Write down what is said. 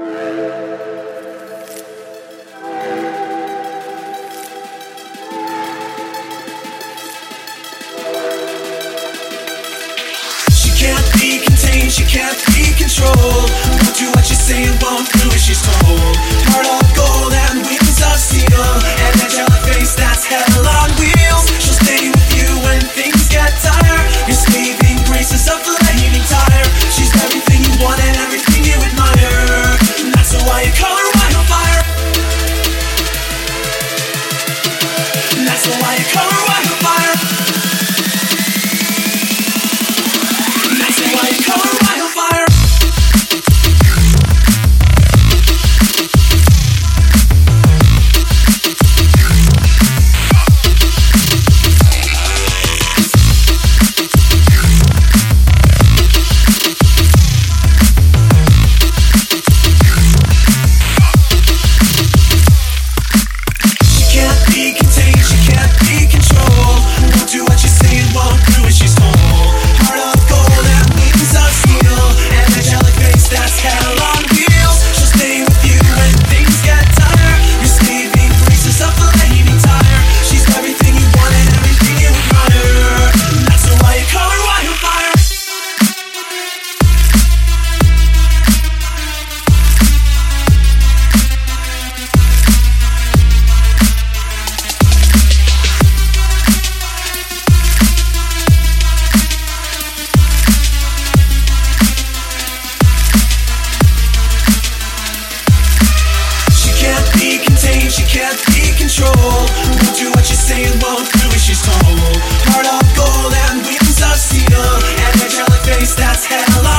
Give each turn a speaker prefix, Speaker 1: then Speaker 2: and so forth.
Speaker 1: Can't be contained, she can't be controlled. Won't do what you say and won't do as she's told. Heart of gold and wings of steel, an angelic face that's hell on wheels. She'll stay with you when things get dire. Your saving grace is a flaming tire. She's everything you want and everything you admire. And that's why you call her wildfire. And that's why you call her wildfire. Why you call her wildfire? She can't be contained, she can't be controlled. Won't do what you say and won't do as she's told. Heart of gold and wings of steel, an angelic face that's hell on wheels. She'll stay with you when things get dire. Your saving grace is a flaming tire. She's everything you want and everything you admire. And that's why you call her wildfire. She can't be controlled. Won't do what you say and won't do as she's told. Heart of gold and wings of steel, an angelic face that's hell